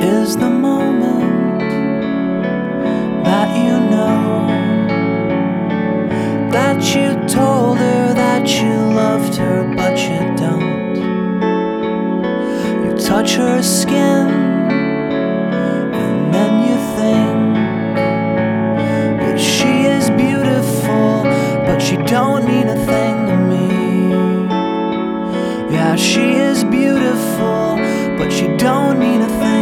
is the moment that you know that you told her that you loved her, but you don't. You touch her skin and then you think that she is beautiful, but she don't mean a thing to me. Yeah, she is beautiful, but she don't mean a thing.